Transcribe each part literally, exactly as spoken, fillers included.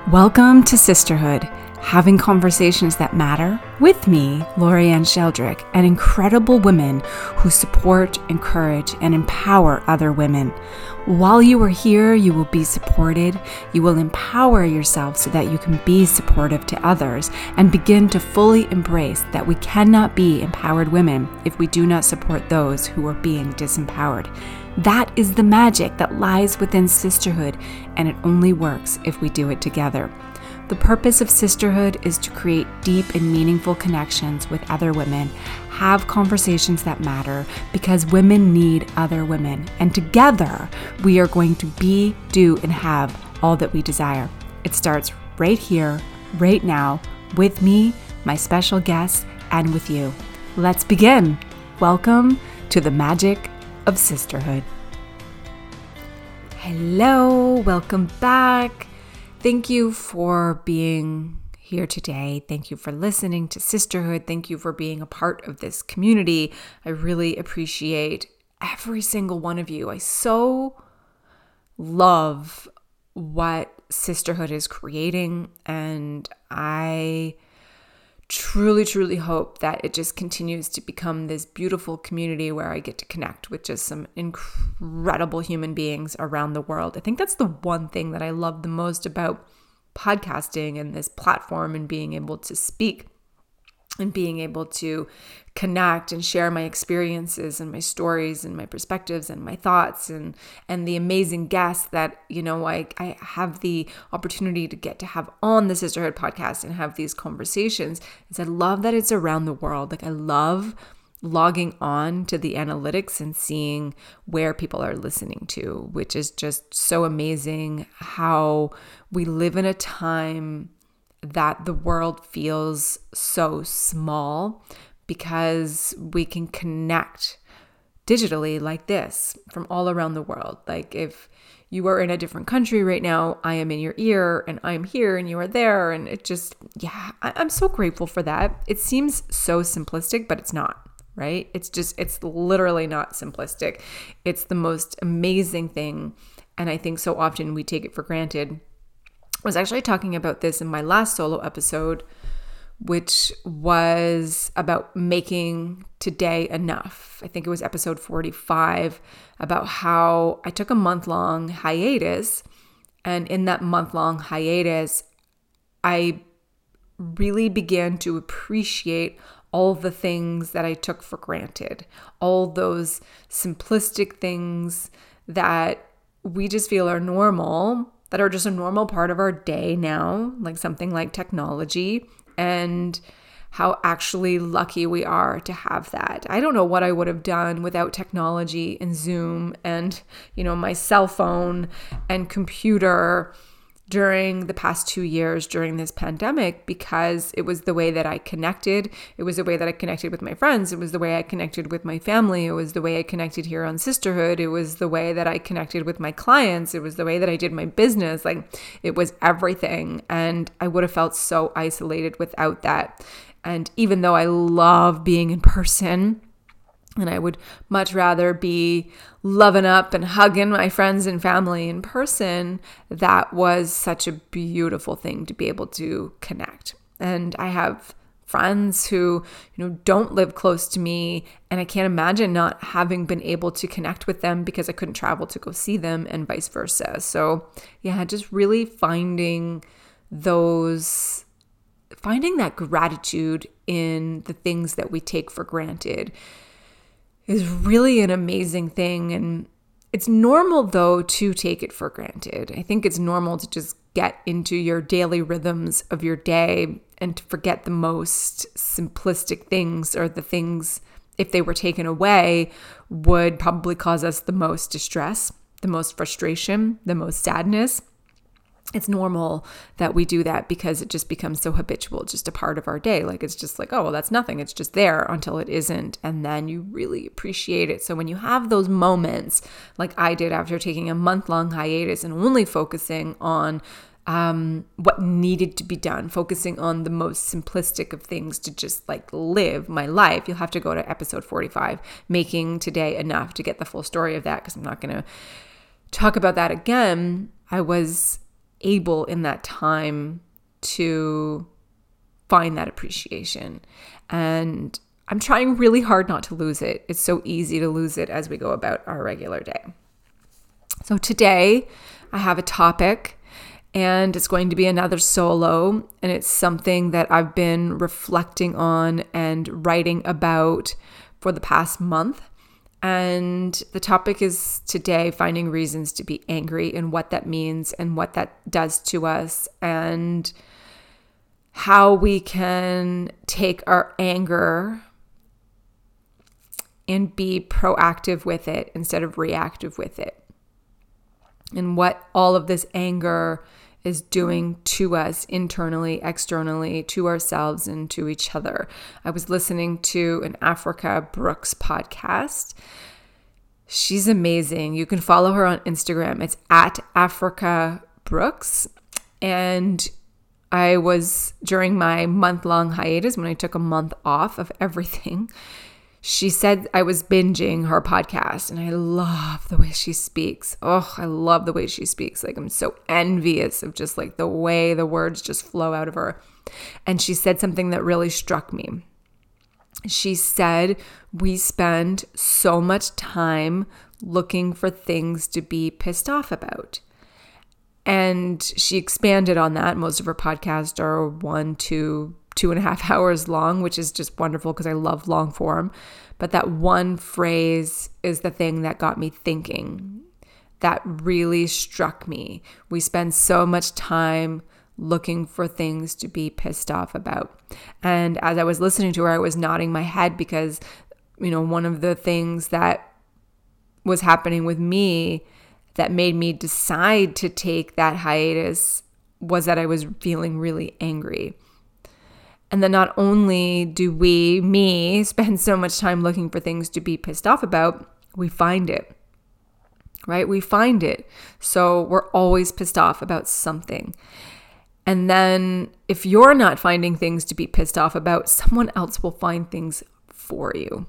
Welcome to Sisterhood, having conversations that matter with me, Lorianne Sheldrick, and incredible women who support, encourage, and empower other women. While you are here, you will be supported. You will empower yourself so that you can be supportive to others and begin to fully embrace that we cannot be empowered women if we do not support those who are being disempowered. That is the magic that lies within sisterhood, and it only works if we do it together. The purpose of sisterhood is to create deep and meaningful connections with other women, have conversations that matter, because women need other women, and together we are going to be, do, and have all that we desire. It starts right here, right now, with me, my special guests, and with you. Let's begin. Welcome to the magic of sisterhood. Hello, welcome back. Thank you for being here today. Thank you for listening to Sisterhood. Thank you for being a part of this community. I really appreciate every single one of you. I so love what Sisterhood is creating, and I truly, truly hope that it just continues to become this beautiful community where I get to connect with just some incredible human beings around the world. I think that's the one thing that I love the most about podcasting and this platform and being able to speak and being able to connect and share my experiences and my stories and my perspectives and my thoughts and and the amazing guests that, you know, I, I have the opportunity to get to have on the Sisterhood podcast and have these conversations. Is I love that it's around the world. Like I love logging on to the analytics and seeing where people are listening to, which is just so amazing how we live in a time that the world feels so small because we can connect digitally like this from all around the world. Like if you are in a different country right now, I am in your ear and I'm here and you are there. And it just, yeah, I- I'm so grateful for that. It seems so simplistic, but it's not, right? It's just, it's literally not simplistic. It's the most amazing thing. And I think so often we take it for granted. I was actually talking about this in my last solo episode, which was about making today enough. I think it was episode forty-five, about how I took a month-long hiatus. And in that month-long hiatus, I really began to appreciate all the things that I took for granted, all those simplistic things that we just feel are normal, that are just a normal part of our day now, like something like technology, and how actually lucky we are to have that. I don't know what I would have done without technology and Zoom and, you know, my cell phone and computer during the past two years during this pandemic, because it was the way that I connected. It was the way that I connected with my friends. It was the way I connected with my family. It was the way I connected here on Sisterhood. It was the way that I connected with my clients. It was the way that I did my business. Like it was everything. And I would have felt so isolated without that. And even though I love being in person, and I would much rather be loving up and hugging my friends and family in person, that was such a beautiful thing to be able to connect. And I have friends who, you know, don't live close to me, and I can't imagine not having been able to connect with them because I couldn't travel to go see them and vice versa. So yeah, just really finding those, finding that gratitude in the things that we take for granted is really an amazing thing. And it's normal, though, to take it for granted. I think it's normal to just get into your daily rhythms of your day and to forget the most simplistic things, or the things, if they were taken away, would probably cause us the most distress, the most frustration, the most sadness. It's normal that we do that because it just becomes so habitual, just a part of our day. Like it's just like, oh, well, that's nothing. It's just there until it isn't. And then you really appreciate it. So when you have those moments like I did after taking a month-long hiatus and only focusing on um, what needed to be done, focusing on the most simplistic of things to just like live my life, you'll have to go to episode forty-five, Making Today Enough, to get the full story of that, because I'm not going to talk about that again. I was able in that time to find that appreciation. And I'm trying really hard not to lose it. It's so easy to lose it as we go about our regular day. So today I have a topic, and it's going to be another solo, and it's something that I've been reflecting on and writing about for the past month. And the topic is today finding reasons to be angry and what that means and what that does to us, and how we can take our anger and be proactive with it instead of reactive with it. And what all of this anger is doing to us internally, externally, to ourselves, and to each other. I was listening to an Africa Brooks podcast. She's amazing. You can follow her on Instagram. It's at Africa Brooks. And I was, during my month-long hiatus, when I took a month off of everything, she said I was binging her podcast, and I love the way she speaks. Oh, I love the way she speaks. Like, I'm so envious of just like the way the words just flow out of her. And she said something that really struck me. She said, we spend so much time looking for things to be pissed off about. And she expanded on that. Most of her podcasts are one, two, two and a half hours long, which is just wonderful because I love long form. But that one phrase is the thing that got me thinking. That really struck me. We spend so much time looking for things to be pissed off about. And as I was listening to her, I was nodding my head because, you know, one of the things that was happening with me that made me decide to take that hiatus was that I was feeling really angry. And then not only do we, me, spend so much time looking for things to be pissed off about, we find it, right? We find it. So we're always pissed off about something. And then if you're not finding things to be pissed off about, someone else will find things for you.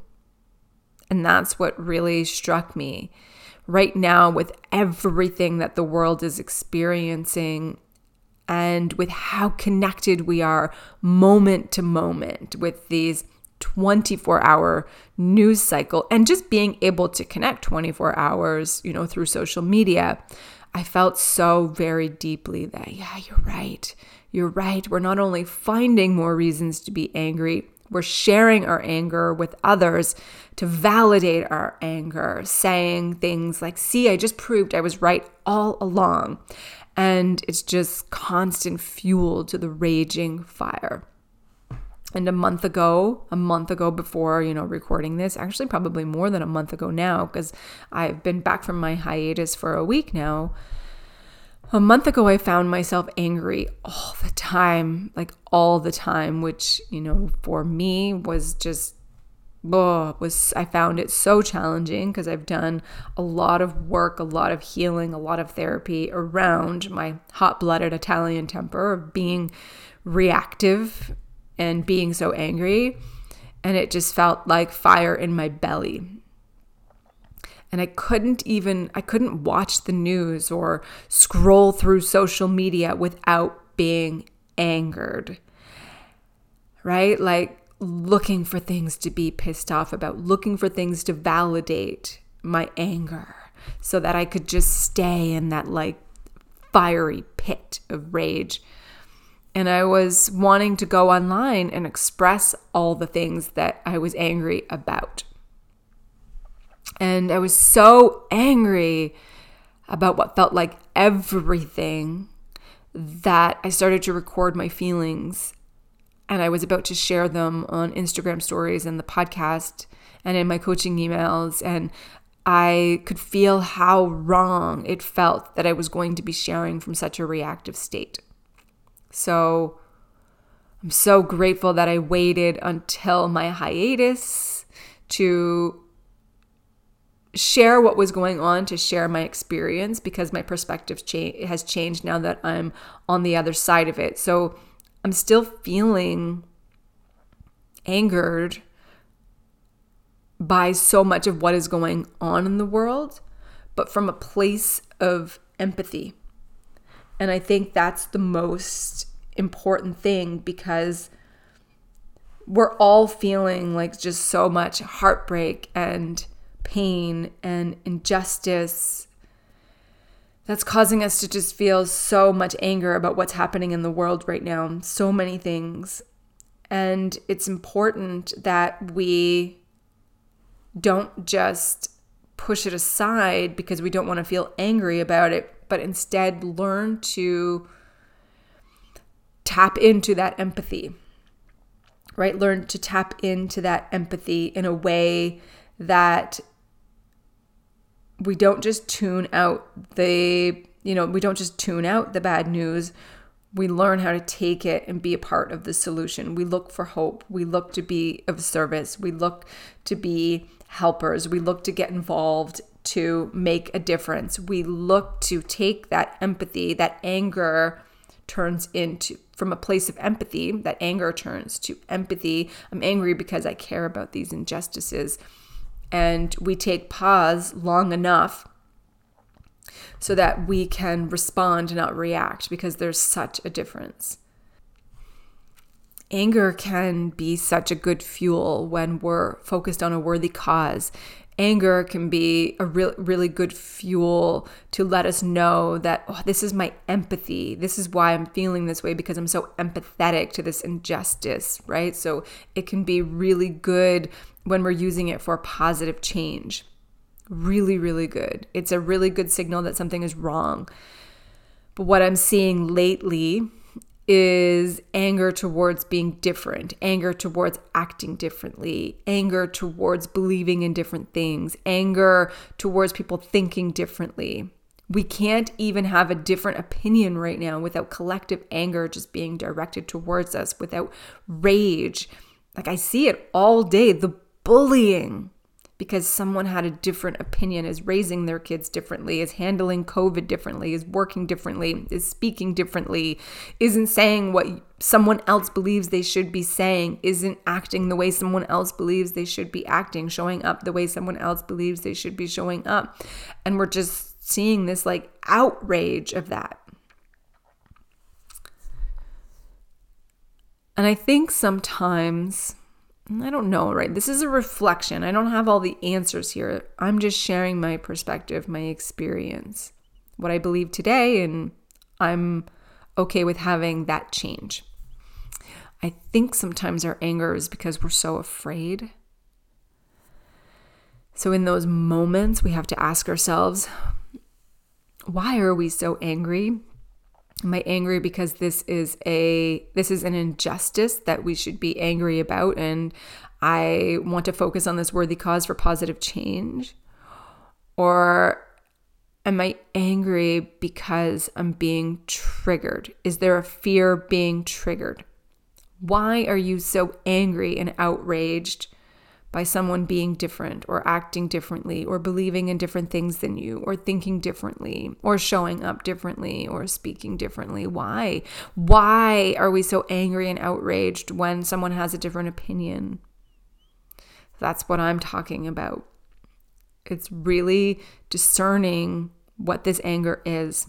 And that's what really struck me. Right now, with everything that the world is experiencing, and with how connected we are moment to moment with these twenty-four hour news cycle, and just being able to connect twenty-four hours, you know, through social media, I felt so very deeply that, yeah, you're right. You're right. We're not only finding more reasons to be angry, we're sharing our anger with others to validate our anger, saying things like, see, I just proved I was right all along. And it's just constant fuel to the raging fire. And a month ago, a month ago before, you know, recording this, actually probably more than a month ago now, because I've been back from my hiatus for a week now. A month ago, I found myself angry all the time, like all the time, which, you know, for me was just, oh, was I found it so challenging because I've done a lot of work, a lot of healing, a lot of therapy around my hot-blooded Italian temper of being reactive and being so angry. And it just felt like fire in my belly. And I couldn't even, I couldn't watch the news or scroll through social media without being angered, right? Like looking for things to be pissed off about, looking for things to validate my anger so that I could just stay in that like fiery pit of rage. And I was wanting to go online and express all the things that I was angry about. And I was so angry about what felt like everything that I started to record my feelings. And I was about to share them on Instagram stories and the podcast and in my coaching emails. And I could feel how wrong it felt that I was going to be sharing from such a reactive state. So I'm so grateful that I waited until my hiatus to share what was going on, to share my experience, because my perspective cha- has changed now that I'm on the other side of it. So I'm still feeling angered by so much of what is going on in the world, but from a place of empathy. And I think that's the most important thing, because we're all feeling like just so much heartbreak and pain and injustice that's causing us to just feel so much anger about what's happening in the world right now. So many things. And it's important that we don't just push it aside because we don't want to feel angry about it, but instead learn to tap into that empathy, right? Learn to tap into that empathy in a way that we don't just tune out the, you know, we don't just tune out the bad news. We learn how to take it and be a part of the solution. We look for hope. We look to be of service. We look to be helpers. We look to get involved to make a difference. We look to take that empathy, that anger turns into, from a place of empathy, that anger turns to empathy. I'm angry because I care about these injustices. And we take pause long enough so that we can respond and not react, because there's such a difference. Anger can be such a good fuel when we're focused on a worthy cause. Anger can be a real, really good fuel to let us know that, oh, this is my empathy. This is why I'm feeling this way, because I'm so empathetic to this injustice, right? So it can be really good when we're using it for positive change. Really, really good. It's a really good signal that something is wrong. But what I'm seeing lately is anger towards being different, anger towards acting differently, anger towards believing in different things, anger towards people thinking differently. We can't even have a different opinion right now without collective anger just being directed towards us, without rage. Like, I see it all day, the bullying, because someone had a different opinion, is raising their kids differently, is handling COVID differently, is working differently, is speaking differently, isn't saying what someone else believes they should be saying, isn't acting the way someone else believes they should be acting, showing up the way someone else believes they should be showing up. And we're just seeing this like outrage of that. And I think sometimes, I don't know, right? This is a reflection. I don't have all the answers here. I'm just sharing my perspective, my experience, what I believe today, and I'm okay with having that change. I think sometimes our anger is because we're so afraid. So in those moments, we have to ask ourselves, why are we so angry? Am I angry because this is a this is an injustice that we should be angry about, and I want to focus on this worthy cause for positive change? Or am I angry because I'm being triggered? Is there a fear being triggered? Why are you so angry and outraged by someone being different or acting differently or believing in different things than you or thinking differently or showing up differently or speaking differently? Why? Why are we so angry and outraged when someone has a different opinion? That's what I'm talking about. It's really discerning what this anger is.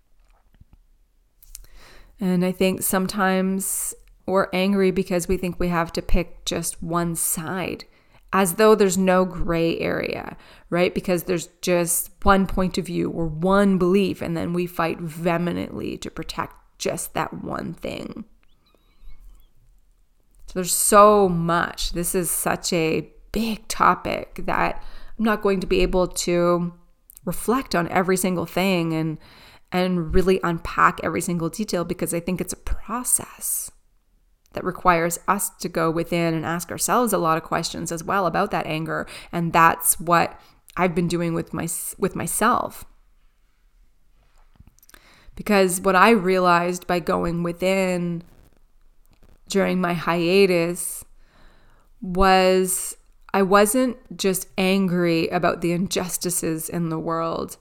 And I think sometimes we're angry because we think we have to pick just one side, as though there's no gray area, right? Because there's just one point of view or one belief, and then we fight vehemently to protect just that one thing. So there's so much. This is such a big topic that I'm not going to be able to reflect on every single thing and and really unpack every single detail, because I think it's a process that requires us to go within and ask ourselves a lot of questions as well about that anger. And that's what I've been doing with my with myself. Because what I realized by going within during my hiatus was I wasn't just angry about the injustices in the world.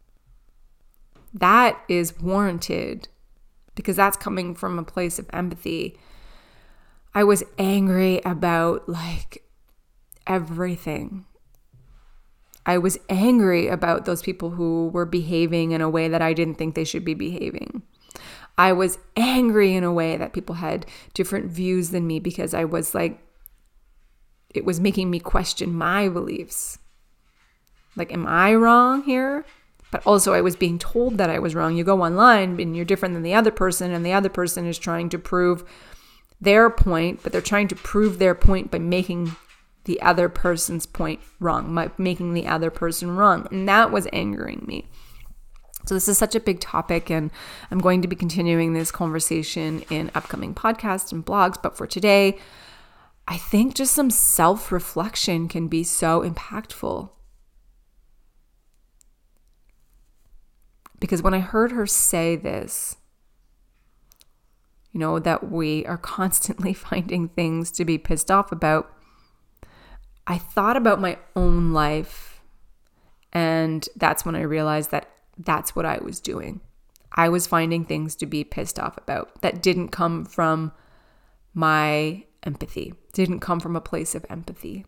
That is warranted, because that's coming from a place of empathy. I was angry about like everything. I was angry about those people who were behaving in a way that I didn't think they should be behaving. I was angry in a way that people had different views than me because I was like, it was making me question my beliefs. Like, am I wrong here? But also I was being told that I was wrong. You go online and you're different than the other person, and the other person is trying to prove their point, but they're trying to prove their point by making the other person's point wrong, by making the other person wrong. And that was angering me. So this is such a big topic, and I'm going to be continuing this conversation in upcoming podcasts and blogs. But for today, I think just some self-reflection can be so impactful. Because when I heard her say this, you know, that we are constantly finding things to be pissed off about, I thought about my own life, and that's when I realized that that's what I was doing. I was finding things to be pissed off about that didn't come from my empathy, didn't come from a place of empathy.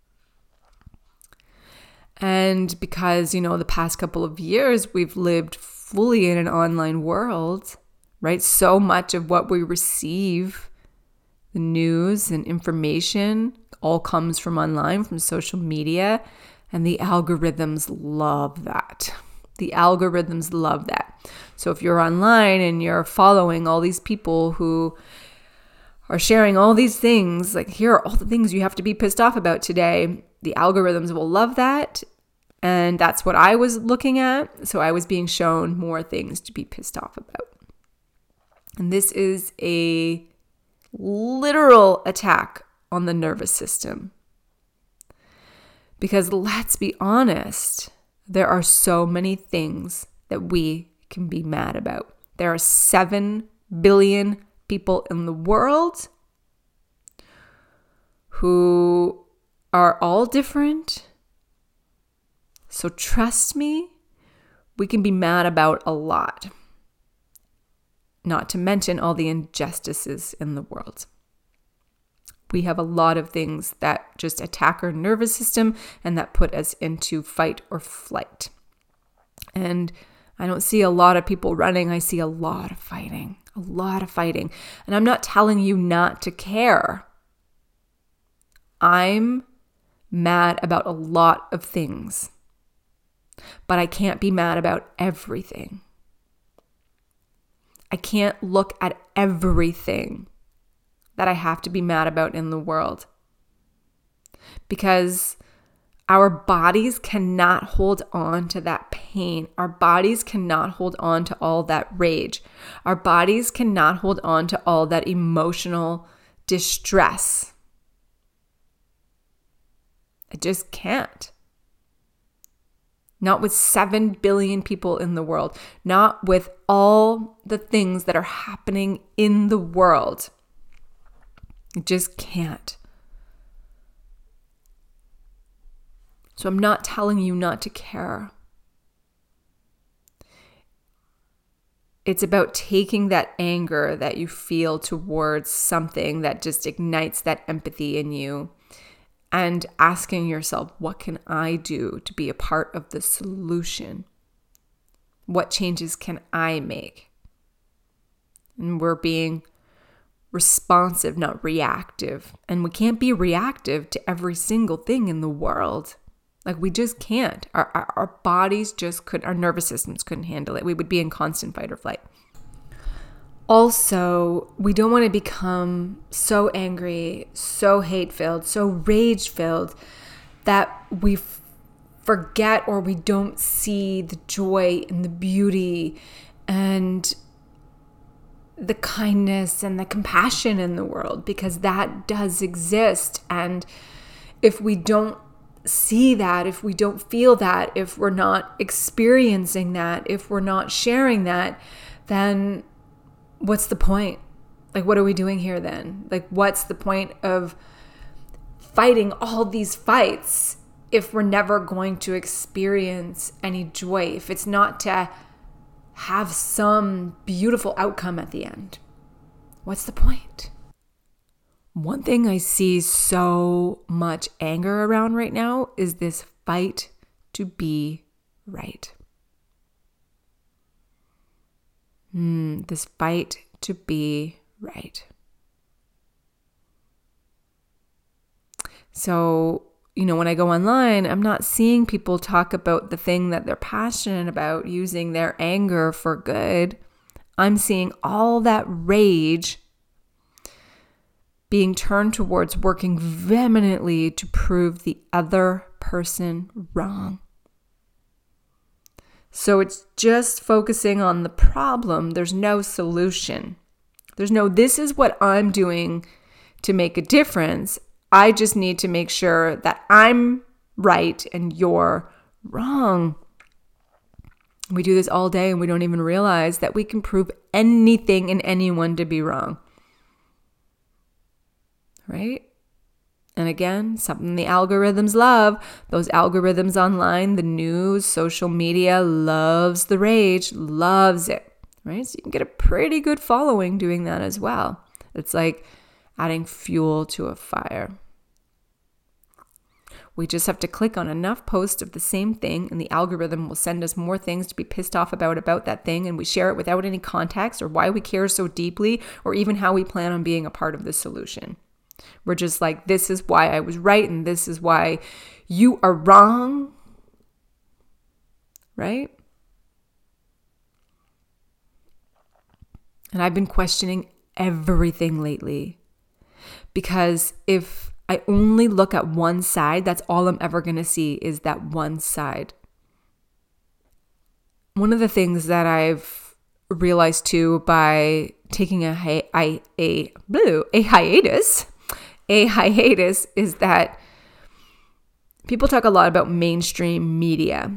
And because, you know, the past couple of years, we've lived fully in an online world, right? So much of what we receive, the news and information, all comes from online, from social media, and the algorithms love that. The algorithms love that. So if you're online and you're following all these people who are sharing all these things, like, here are all the things you have to be pissed off about today, the algorithms will love that. And that's what I was looking at. So I was being shown more things to be pissed off about. And this is a literal attack on the nervous system. Because let's be honest, there are so many things that we can be mad about. There are seven billion people in the world who are all different. So trust me, we can be mad about a lot. Not to mention all the injustices in the world. We have a lot of things that just attack our nervous system and that put us into fight or flight. And I don't see a lot of people running. I see a lot of fighting, a lot of fighting. And I'm not telling you not to care. I'm mad about a lot of things, but I can't be mad about everything. I can't look at everything that I have to be mad about in the world, because our bodies cannot hold on to that pain. Our bodies cannot hold on to all that rage. Our bodies cannot hold on to all that emotional distress. It just can't. Not with seven billion people in the world. Not with all the things that are happening in the world. It just can't. So I'm not telling you not to care. It's about taking that anger that you feel towards something that just ignites that empathy in you and asking yourself, what can I do to be a part of the solution? What changes can I make? And we're being responsive, not reactive. And we can't be reactive to every single thing in the world. Like, we just can't. Our, our, our bodies just couldn't, our nervous systems couldn't handle it. We would be in constant fight or flight. Also, we don't want to become so angry, so hate-filled, so rage-filled that we f- forget or we don't see the joy and the beauty and the kindness and the compassion in the world, because that does exist. And if we don't see that, if we don't feel that, if we're not experiencing that, if we're not sharing that, then what's the point? Like, what are we doing here then? Like, what's the point of fighting all these fights if we're never going to experience any joy, if it's not to have some beautiful outcome at the end? What's the point? One thing I see so much anger around right now is this fight to be right. Mm, this fight to be right. So, you know, when I go online, I'm not seeing people talk about the thing that they're passionate about, using their anger for good. I'm seeing all that rage being turned towards working vehemently to prove the other person wrong. So it's just focusing on the problem. There's no solution. There's no, this is what I'm doing to make a difference. I just need to make sure that I'm right and you're wrong. We do this all day and we don't even realize that we can prove anything and anyone to be wrong. Right? And again, something the algorithms love. Those algorithms online, the news, social media loves the rage, loves it. Right? So you can get a pretty good following doing that as well. It's like adding fuel to a fire. We just have to click on enough posts of the same thing and the algorithm will send us more things to be pissed off about about that thing, and we share it without any context or why we care so deeply or even how we plan on being a part of the solution. We're just like, this is why I was right and this is why you are wrong. Right? And I've been questioning everything lately, because if I only look at one side, that's all I'm ever going to see is that one side. One of the things that I've realized too by taking a hi- I, a blue a hiatus, a hiatus is that people talk a lot about mainstream media.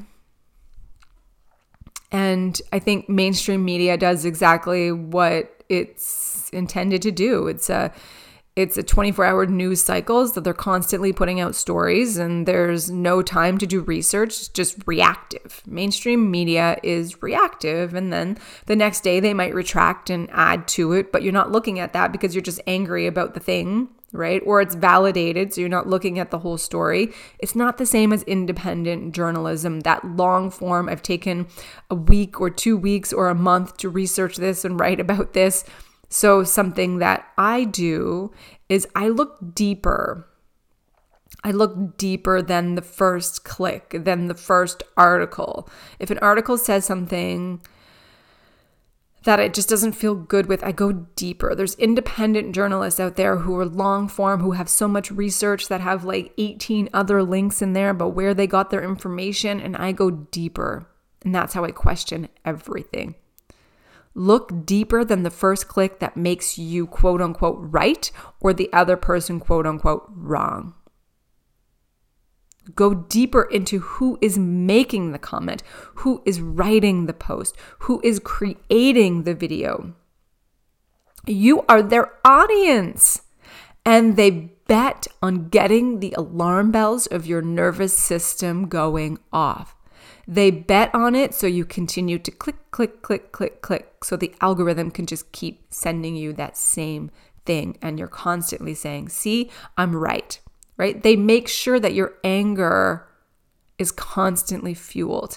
And I think mainstream media does exactly what it's intended to do. It's a It's a twenty-four hour news cycles that they're constantly putting out stories, and there's no time to do research. It's just reactive. Mainstream media is reactive, and then the next day they might retract and add to it, but you're not looking at that because you're just angry about the thing, right? Or it's validated, so you're not looking at the whole story. It's not the same as independent journalism, that long form. I've taken a week or two weeks or a month to research this and write about this. So something that I do is I look deeper. I look deeper than the first click, than the first article. If an article says something that it just doesn't feel good with, I go deeper. There's independent journalists out there who are long form, who have so much research, that have like eighteen other links in there about where they got their information, and I go deeper. And that's how I question everything. Look deeper than the first click that makes you quote unquote right or the other person quote unquote wrong. Go deeper into who is making the comment, who is writing the post, who is creating the video. You are their audience, and they bet on getting the alarm bells of your nervous system going off. They bet on it, so you continue to click, click, click, click, click, so the algorithm can just keep sending you that same thing, and you're constantly saying, see, I'm right, right? They make sure that your anger is constantly fueled.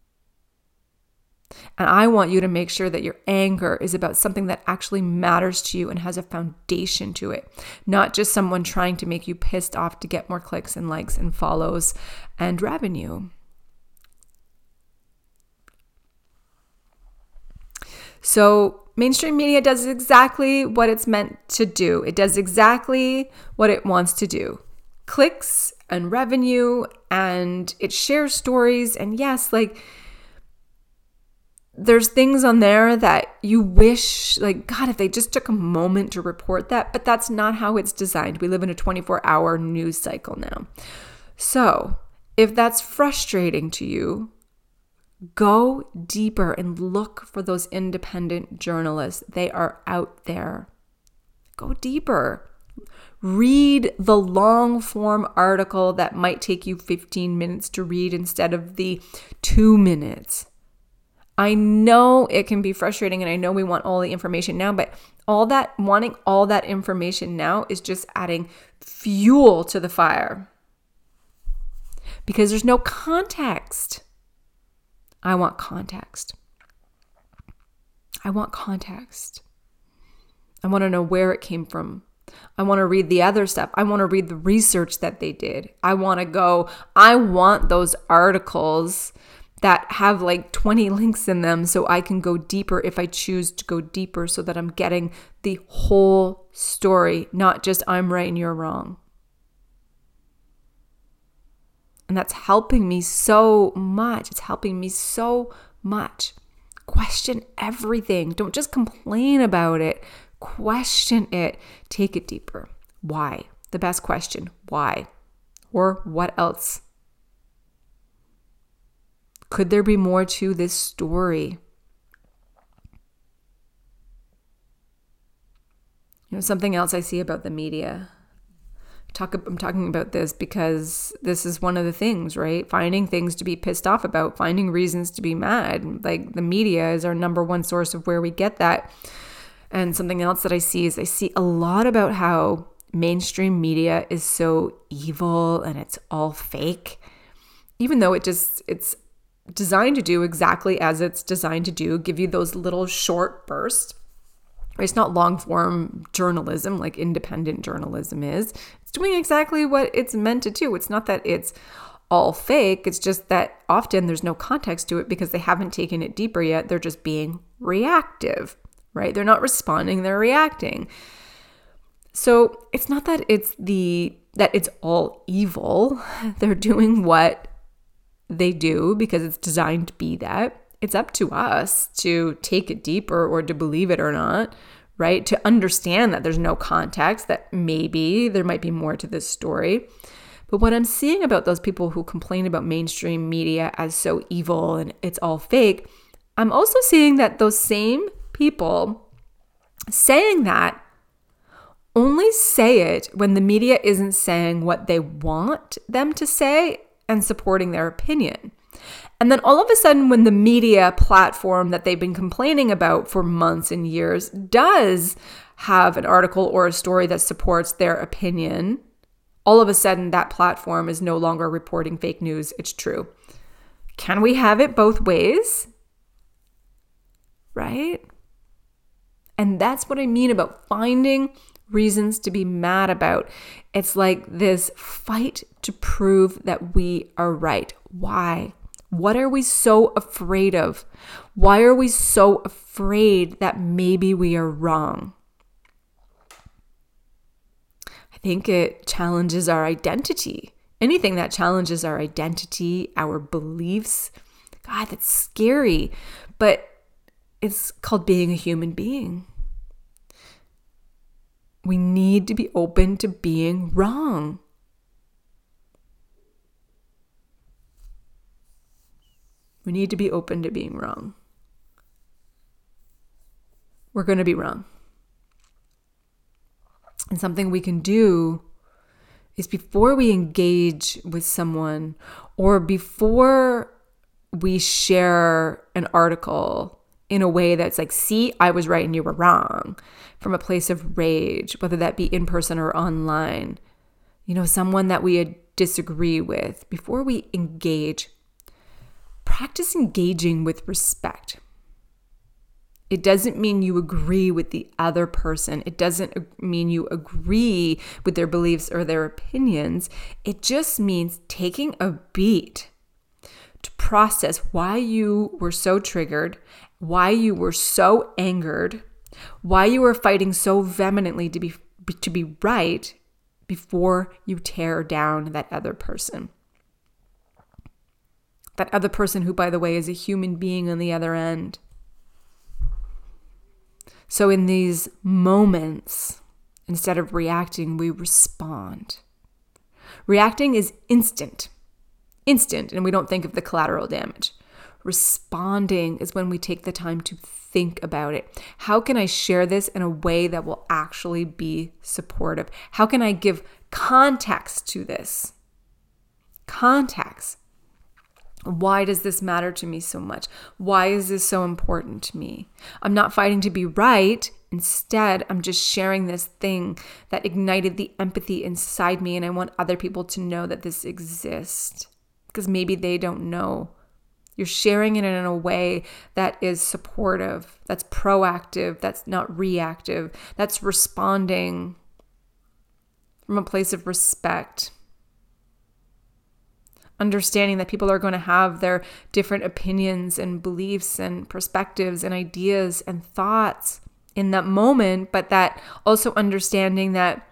And I want you to make sure that your anger is about something that actually matters to you and has a foundation to it, not just someone trying to make you pissed off to get more clicks and likes and follows and revenue. So mainstream media does exactly what it's meant to do. It does exactly what it wants to do. Clicks and revenue, and it shares stories. And yes, like there's things on there that you wish, like, God, if they just took a moment to report that, but that's not how it's designed. We live in a twenty-four hour news cycle now. So if that's frustrating to you, go deeper and look for those independent journalists. They are out there. Go deeper. Read the long form article that might take you fifteen minutes to read instead of the two minutes. I know it can be frustrating, and I know we want all the information now, but all that, wanting all that information now is just adding fuel to the fire because there's no context. I want context. I want context. I want to know where it came from. I want to read the other stuff. I want to read the research that they did. I want to go, I want those articles that have like twenty links in them so I can go deeper if I choose to go deeper, so that I'm getting the whole story, not just I'm right and you're wrong. And that's helping me so much. It's helping me so much. Question everything. Don't just complain about it. Question it. Take it deeper. Why? The best question. Why? Or what else? Could there be more to this story? You know, something else I see about the media. Talk, I'm talking about this because this is one of the things, right? Finding things to be pissed off about, finding reasons to be mad. Like the media is our number one source of where we get that. And something else that I see is I see a lot about how mainstream media is so evil and it's all fake, even though it just, it's designed to do exactly as it's designed to do, give you those little short bursts. It's not long form journalism like independent journalism is. It's doing exactly what it's meant to do. It's not that it's all fake. It's just that often there's no context to it because they haven't taken it deeper yet. They're just being reactive, right? They're not responding, they're reacting. So it's not that it's the that it's all evil. They're doing what they do because it's designed to be that. It's up to us to take it deeper or to believe it or not, right? To understand that there's no context, that maybe there might be more to this story. But what I'm seeing about those people who complain about mainstream media as so evil and it's all fake, I'm also seeing that those same people saying that only say it when the media isn't saying what they want them to say and supporting their opinion. And then all of a sudden, when the media platform that they've been complaining about for months and years does have an article or a story that supports their opinion, all of a sudden that platform is no longer reporting fake news. It's true. Can we have it both ways? Right? And that's what I mean about finding reasons to be mad about. It's like this fight to prove that we are right. Why? What are we so afraid of? Why are we so afraid that maybe we are wrong? I think it challenges our identity. Anything that challenges our identity, our beliefs, God, that's scary. But it's called being a human being. We need to be open to being wrong. We need to be open to being wrong. We're going to be wrong. And something we can do is before we engage with someone or before we share an article in a way that's like, see, I was right and you were wrong, from a place of rage, whether that be in person or online, you know, someone that we disagree with, before we engage, practice engaging with respect. It doesn't mean you agree with the other person. It doesn't mean you agree with their beliefs or their opinions. It just means taking a beat to process why you were so triggered, why you were so angered, why you were fighting so vehemently to be to be right before you tear down that other person. That other person who, by the way, is a human being on the other end. So in these moments, instead of reacting, we respond. Reacting is instant. Instant, and we don't think of the collateral damage. Responding is when we take the time to think about it. How can I share this in a way that will actually be supportive? How can I give context to this? Context. Why does this matter to me so much? Why is this so important to me? I'm not fighting to be right. Instead, I'm just sharing this thing that ignited the empathy inside me, and I want other people to know that this exists because maybe they don't know You're sharing it in a way that is supportive, that's proactive, that's not reactive, that's responding from a place of respect. Understanding that people are going to have their different opinions and beliefs and perspectives and ideas and thoughts in that moment, but that also understanding that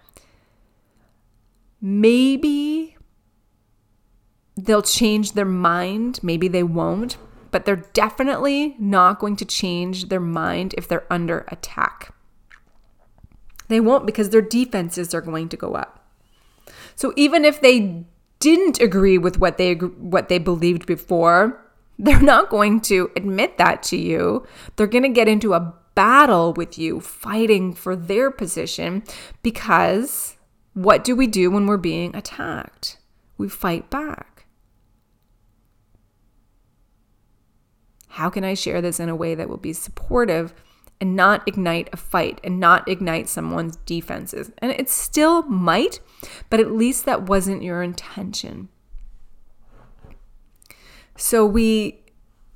maybe they'll change their mind, maybe they won't, but they're definitely not going to change their mind if they're under attack. They won't, because their defenses are going to go up. So even if they didn't agree with what they what they believed before, they're not going to admit that to you. They're going to get into a battle with you, fighting for their position, because what do we do when we're being attacked? We fight back. How can I share this in a way that will be supportive and not ignite a fight and not ignite someone's defenses? And it still might, but at least that wasn't your intention. So we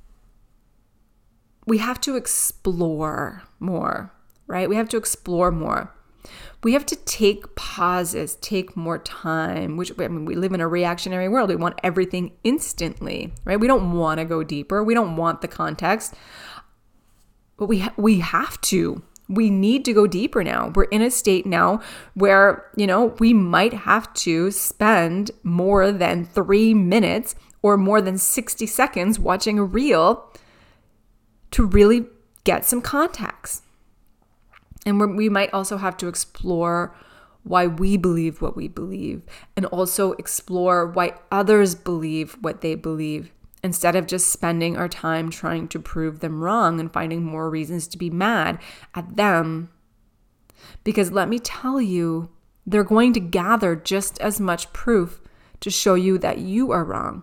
we have to explore more, right? We have to explore more. We have to take pauses, take more time, which, I mean, we live in a reactionary world. We want everything instantly, right? We don't want to go deeper. We don't want the context, but we, ha- we have to. We need to go deeper now. We're in a state now where, you know, we might have to spend more than three minutes or more than sixty seconds watching a reel to really get some context. And we're, we might also have to explore why we believe what we believe, and also explore why others believe what they believe, instead of just spending our time trying to prove them wrong and finding more reasons to be mad at them. Because let me tell you, they're going to gather just as much proof to show you that you are wrong.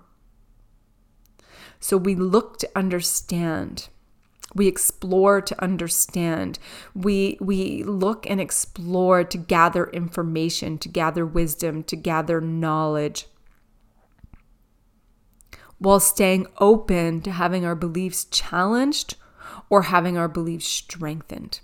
So we look to understand. We explore to understand. We we look and explore to gather information, to gather wisdom, to gather knowledge, while staying open to having our beliefs challenged or having our beliefs strengthened.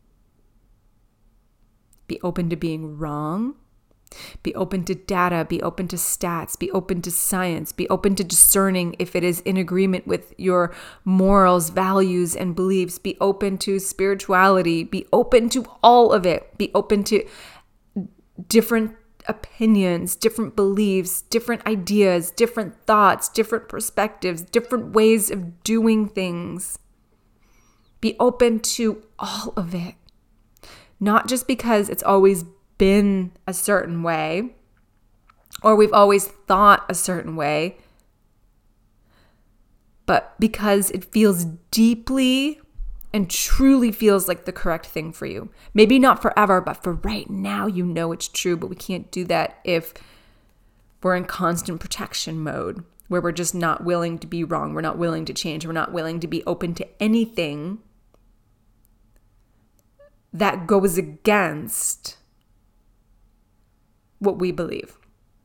Be open to being wrong. Be open to data, be open to stats, be open to science, be open to discerning if it is in agreement with your morals, values, and beliefs. Be open to spirituality, be open to all of it. Be open to different opinions, different beliefs, different ideas, different thoughts, different perspectives, different ways of doing things. Be open to all of it. Not just because it's always been a certain way, or we've always thought a certain way, but because it feels deeply and truly feels like the correct thing for you. Maybe not forever, but for right now, you know it's true, but we can't do that if we're in constant protection mode, where we're just not willing to be wrong. We're not willing to change. We're not willing to be open to anything that goes against what we believe.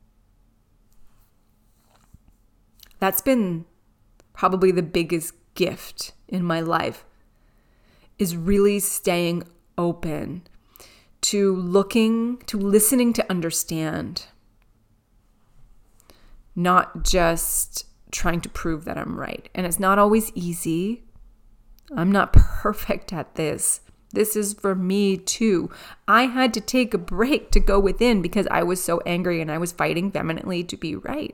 That's been probably the biggest gift in my life, is really staying open to looking, to listening to understand, not just trying to prove that I'm right. And it's not always easy. I'm not perfect at this. This is for me too. I had to take a break to go within because I was so angry and I was fighting vehemently to be right.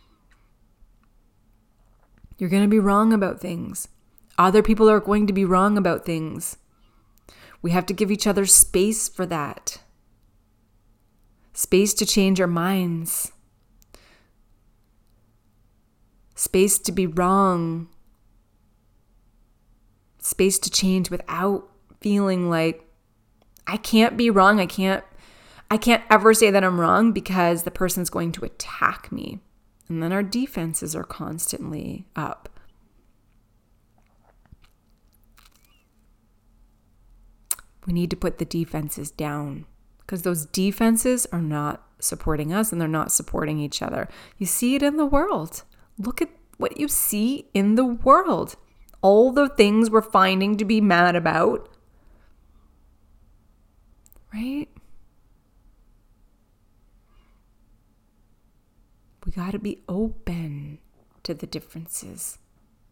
You're going to be wrong about things. Other people are going to be wrong about things. We have to give each other space for that. Space to change our minds. Space to be wrong. Space to change without feeling like I can't be wrong. I can't, I can't ever say that I'm wrong because the person's going to attack me. And then our defenses are constantly up. We need to put the defenses down, because those defenses are not supporting us and they're not supporting each other. You see it in the world. Look at what you see in the world. All the things we're finding to be mad about, right? We got to be open to the differences.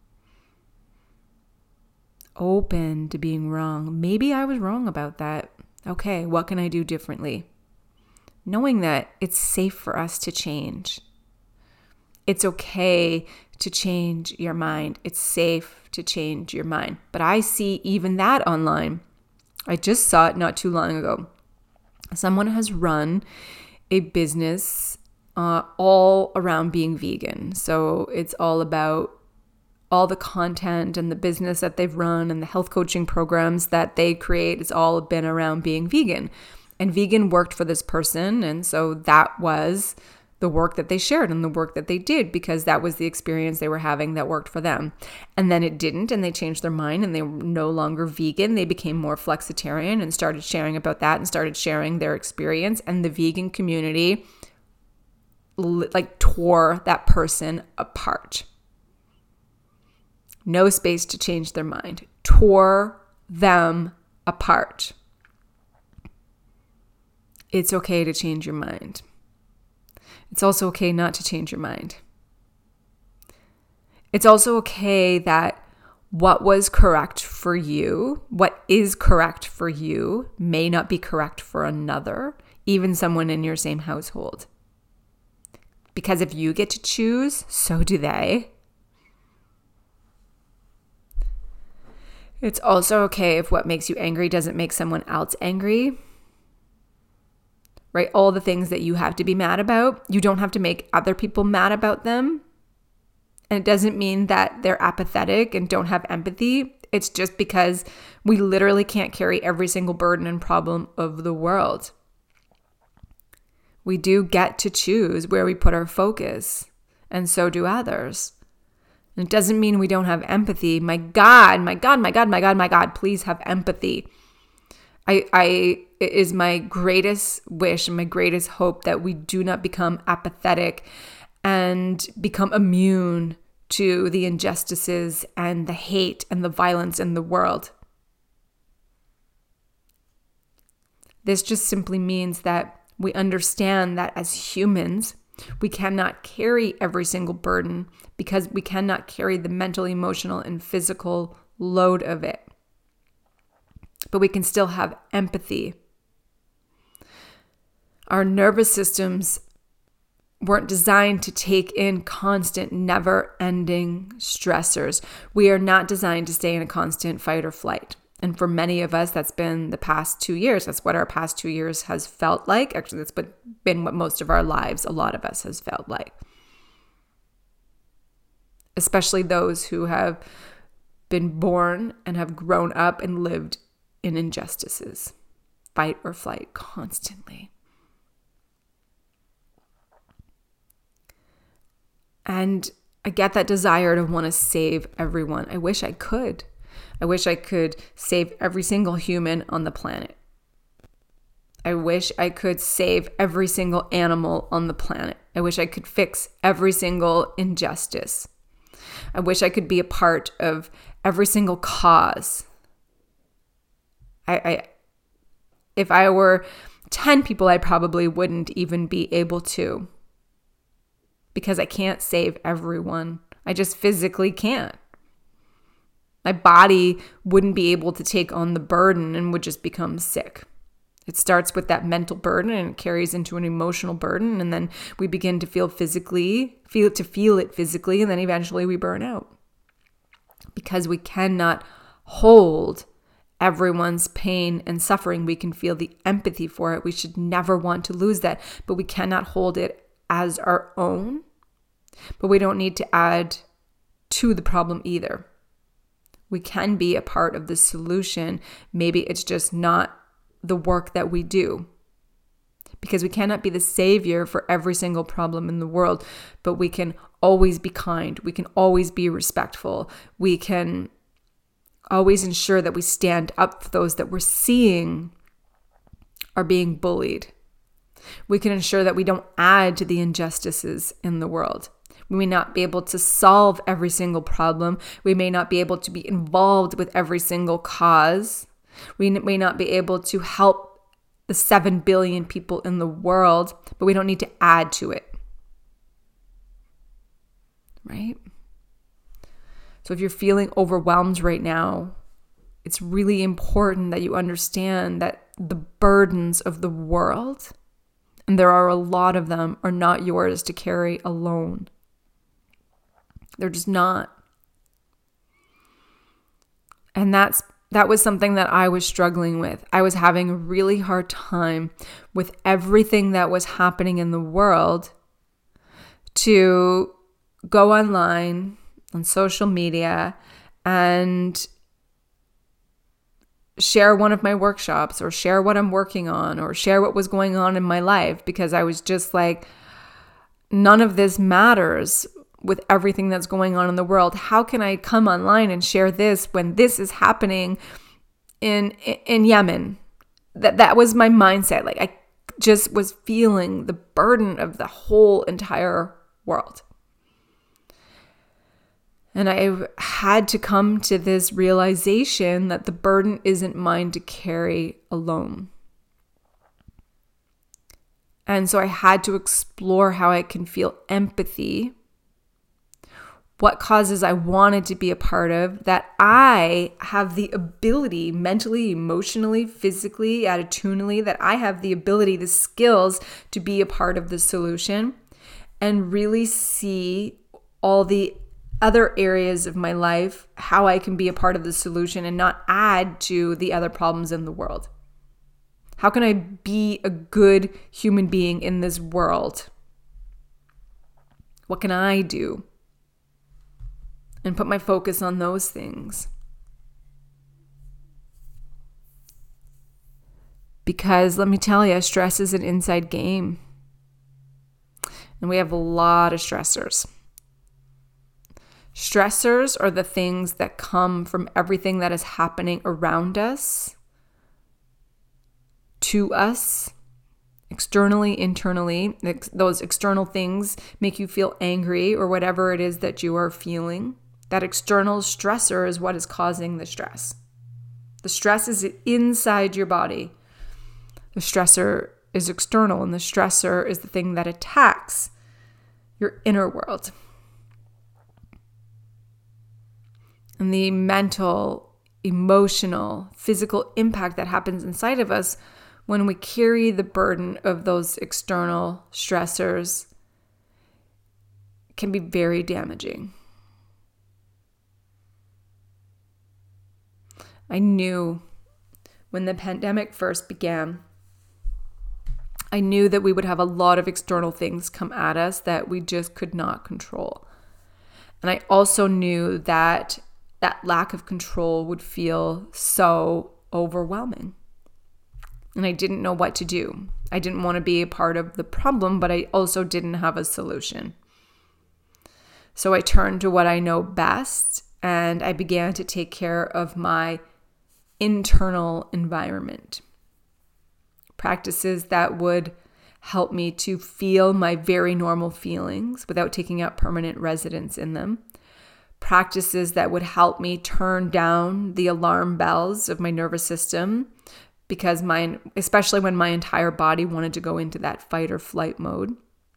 Open to being wrong. Maybe I was wrong about that. Okay, what can I do differently? Knowing that it's safe for us to change. It's okay to change your mind. It's safe to change your mind. But I see even that online. I just saw it not too long ago. Someone has run a business uh, all around being vegan. So it's all about all the content and the business that they've run and the health coaching programs that they create. It's all been around being vegan. And vegan worked for this person. And so that was the work that they shared and the work that they did, because that was the experience they were having that worked for them. And then it didn't, and they changed their mind and they were no longer vegan. They became more flexitarian and started sharing about that and started sharing their experience. And the vegan community like tore that person apart. No space to change their mind. Tore them apart. It's okay to change your mind. It's also okay not to change your mind. It's also okay that what was correct for you, what is correct for you, may not be correct for another, even someone in your same household. Because if you get to choose, so do they. It's also okay if what makes you angry doesn't make someone else angry. Right? All the things that you have to be mad about, you don't have to make other people mad about them. And it doesn't mean that they're apathetic and don't have empathy. It's just because we literally can't carry every single burden and problem of the world. We do get to choose where we put our focus, and so do others. And it doesn't mean we don't have empathy. My God, my God, my God, my God, my God, please have empathy. I, I, it is my greatest wish and my greatest hope that we do not become apathetic and become immune to the injustices and the hate and the violence in the world. This just simply means that we understand that as humans, we cannot carry every single burden because we cannot carry the mental, emotional, and physical load of it. But we can still have empathy. Our nervous systems weren't designed to take in constant, never-ending stressors. We are not designed to stay in a constant fight or flight. And for many of us, that's been the past two years. That's what our past two years has felt like. Actually, that's been what most of our lives, a lot of us, has felt like. Especially those who have been born and have grown up and lived in injustices, fight or flight constantly. And I get that desire to want to save everyone. I wish I could. I wish I could save every single human on the planet. I wish I could save every single animal on the planet. I wish I could fix every single injustice. I wish I could be a part of every single cause. I, I, if I were ten people, I probably wouldn't even be able to, because I can't save everyone. I just physically can't. My body wouldn't be able to take on the burden and would just become sick. It starts with that mental burden and it carries into an emotional burden, and then we begin to feel physically, feel to feel it physically, and then eventually we burn out. Because we cannot hold everyone's pain and suffering. We can feel the empathy for it. We should never want to lose that, but we cannot hold it as our own. But we don't need to add to the problem either. We can be a part of the solution. Maybe it's just not the work that we do. Because we cannot be the savior for every single problem in the world, but we can always be kind. We can always be respectful. We can always ensure that we stand up for those that we're seeing are being bullied. We can ensure that we don't add to the injustices in the world. We may not be able to solve every single problem. We may not be able to be involved with every single cause. We may not be able to help the seven billion people in the world, but we don't need to add to it. Right? So if you're feeling overwhelmed right now, it's really important that you understand that the burdens of the world, and there are a lot of them, are not yours to carry alone. They're just not. And that's that was something that I was struggling with. I was having a really hard time with everything that was happening in the world to go online on social media and share one of my workshops or share what I'm working on or share what was going on in my life, because I was just like, none of this matters with everything that's going on in the world. How can I come online and share this when this is happening in in Yemen? That that was my mindset. Like, I just was feeling the burden of the whole entire world. And I had to come to this realization that the burden isn't mine to carry alone. And so I had to explore how I can feel empathy, what causes I wanted to be a part of, that I have the ability mentally, emotionally, physically, attitudinally, that I have the ability, the skills to be a part of the solution, and really see all the other areas of my life, how I can be a part of the solution and not add to the other problems in the world. How can I be a good human being in this world? What can I do? And put my focus on those things. Because let me tell you, stress is an inside game. And we have a lot of stressors. Stressors are the things that come from everything that is happening around us, to us, externally, internally. Those external things make you feel angry or whatever it is that you are feeling. That external stressor is what is causing the stress. The stress is inside your body. The stressor is external, and the stressor is the thing that attacks your inner world. And the mental, emotional, physical impact that happens inside of us when we carry the burden of those external stressors can be very damaging. I knew when the pandemic first began, I knew that we would have a lot of external things come at us that we just could not control. And I also knew that that lack of control would feel so overwhelming. And I didn't know what to do. I didn't want to be a part of the problem, but I also didn't have a solution. So I turned to what I know best, and I began to take care of my internal environment. Practices that would help me to feel my very normal feelings without taking up permanent residence in them. Practices that would help me turn down the alarm bells of my nervous system, because mine, especially when my entire body wanted to go into that fight or flight mode.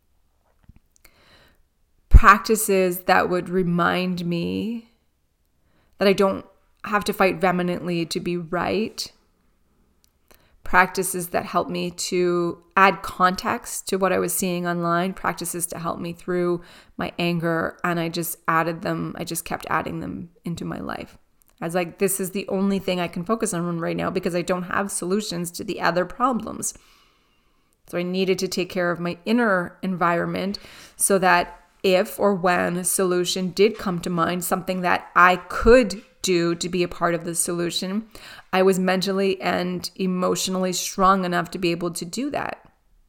Practices that would remind me that I don't have to fight vehemently to be right. Practices that help me to add context to what I was seeing online. Practices to help me through my anger. And I just added them. I just kept adding them into my life. I was like, this is the only thing I can focus on right now because I don't have solutions to the other problems. So I needed to take care of my inner environment so that if or when a solution did come to mind, something that I could do to be a part of the solution, I was mentally and emotionally strong enough to be able to do that.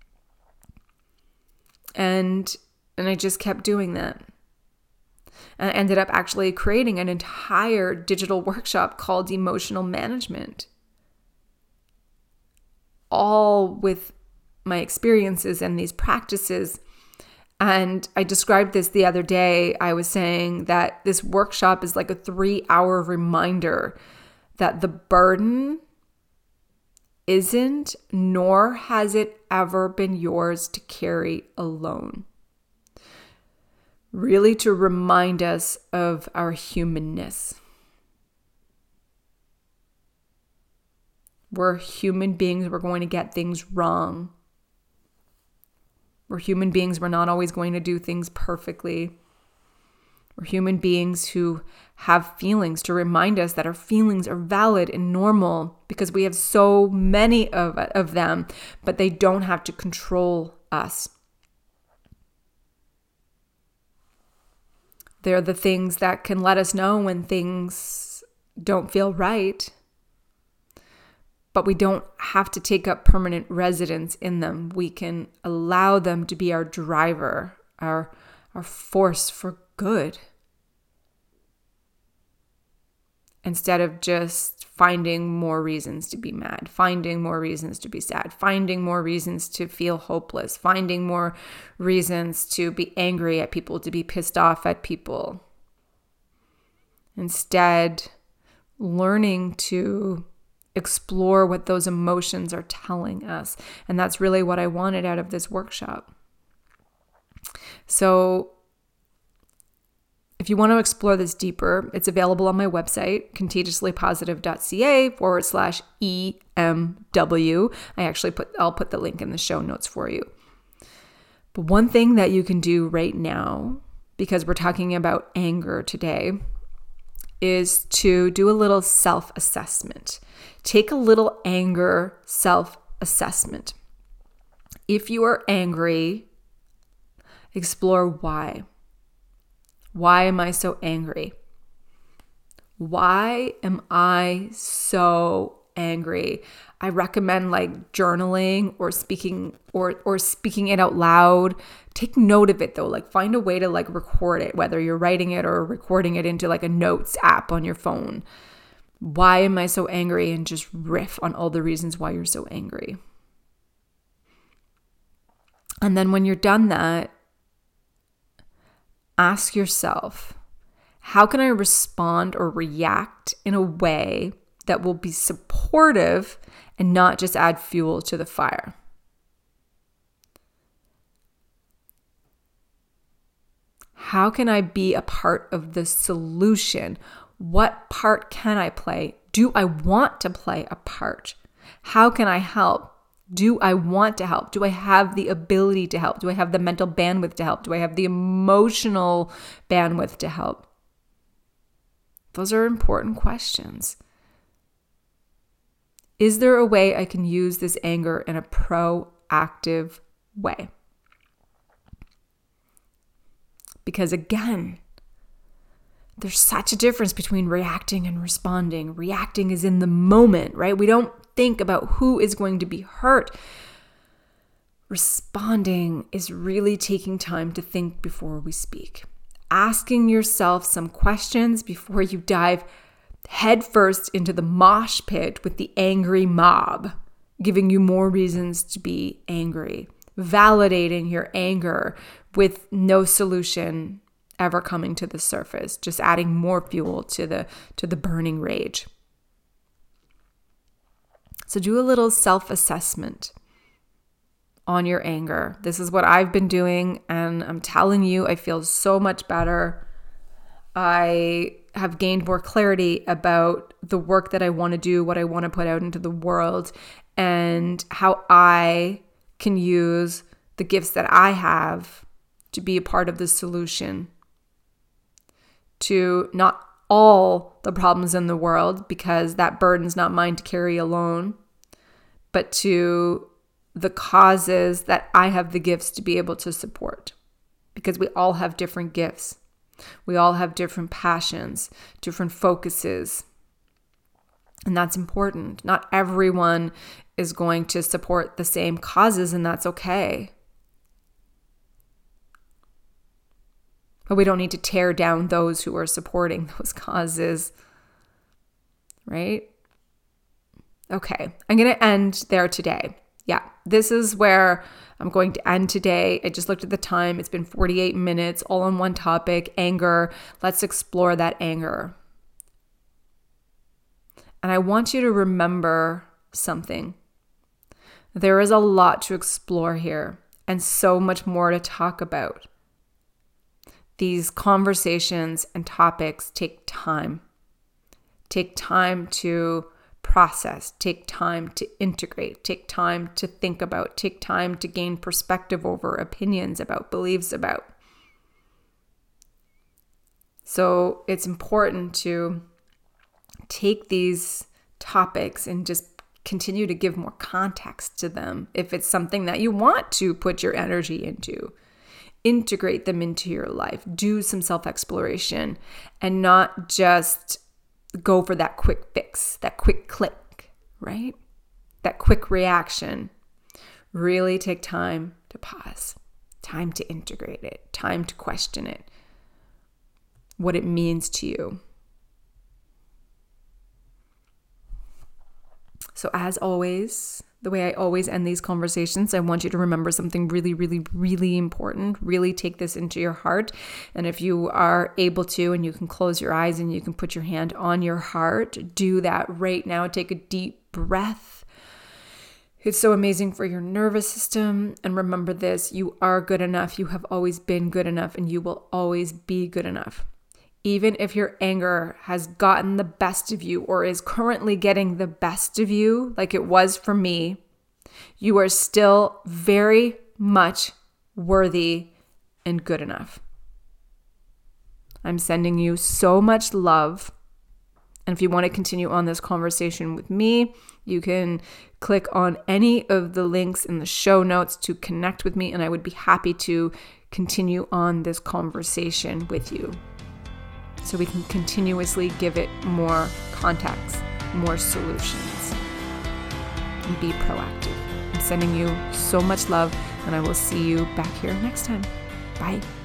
And and I just kept doing that. And I ended up actually creating an entire digital workshop called Emotional Management. All with my experiences and these practices And I described this the other day. I was saying that this workshop is like a three-hour reminder that the burden isn't, nor has it ever been yours to carry alone. Really to remind us of our humanness. We're human beings. We're going to get things wrong. We're human beings. We're not always going to do things perfectly. We're human beings who have feelings, to remind us that our feelings are valid and normal, because we have so many of, of them, but they don't have to control us. They're the things that can let us know when things don't feel right, but we don't have to take up permanent residence in them. We can allow them to be our driver, our, our force for good, instead of just finding more reasons to be mad, finding more reasons to be sad, finding more reasons to feel hopeless, finding more reasons to be angry at people, to be pissed off at people. Instead, learning to explore what those emotions are telling us. And that's really what I wanted out of this workshop. So if you want to explore this deeper, it's available on my website, contagiouslypositive.ca forward slash EMW. I actually put, I'll put the link in the show notes for you. But one thing that you can do right now, because we're talking about anger today, is to do a little self-assessment. Take a little anger self-assessment. If you are angry, explore why. Why am I so angry? Why am I so angry? I recommend like journaling or speaking or or speaking it out loud. Take note of it though. Like find a way to like record it, whether you're writing it or recording it into like a notes app on your phone. Why am I so angry? And just riff on all the reasons why you're so angry. And then when you're done that, ask yourself, how can I respond or react in a way that will be supportive and not just add fuel to the fire? How can I be a part of the solution? What part can I play? Do I want to play a part? How can I help? Do I want to help? Do I have the ability to help? Do I have the mental bandwidth to help? Do I have the emotional bandwidth to help? Those are important questions. Is there a way I can use this anger in a proactive way? Because again, there's such a difference between reacting and responding. Reacting is in the moment, right? We don't think about who is going to be hurt. Responding is really taking time to think before we speak. Asking yourself some questions before you dive headfirst into the mosh pit with the angry mob, giving you more reasons to be angry. Validating your anger with no solution ever coming to the surface, just adding more fuel to the to the burning rage. So do a little self-assessment on your anger. This is what I've been doing, and I'm telling you, I feel so much better. I have gained more clarity about the work that I want to do, what I want to put out into the world, and how I can use the gifts that I have to be a part of the solution to not all the problems in the world, because that burden's not mine to carry alone, but to the causes that I have the gifts to be able to support, because we all have different gifts. We all have different passions, different focuses, and that's important. Not everyone is going to support the same causes, and that's okay. But we don't need to tear down those who are supporting those causes, right? Okay, I'm going to end there today. yeah, this is where I'm going to end today. I just looked at the time. It's been forty-eight minutes, all on one topic, anger. Let's explore that anger. And I want you to remember something. There is a lot to explore here and so much more to talk about. These conversations and topics take time. Take time to process, take time to integrate, take time to think about, take time to gain perspective over, opinions about, beliefs about. So it's important to take these topics and just continue to give more context to them if it's something that you want to put your energy into. Integrate them into your life. Do some self-exploration and not just go for that quick fix, that quick click, right? That quick reaction. Really take time to pause, time to integrate it, time to question it, what it means to you. So as always, the way I always end these conversations, I want you to remember something really, really, really important. Really take this into your heart. And if you are able to, and you can close your eyes and you can put your hand on your heart, do that right now. Take a deep breath. It's so amazing for your nervous system. And remember this, you are good enough. You have always been good enough, and you will always be good enough. Even if your anger has gotten the best of you or is currently getting the best of you, like it was for me, you are still very much worthy and good enough. I'm sending you so much love. And if you want to continue on this conversation with me, you can click on any of the links in the show notes to connect with me, and I would be happy to continue on this conversation with you, so we can continuously give it more context, more solutions, and be proactive. I'm sending you so much love, and I will see you back here next time. Bye.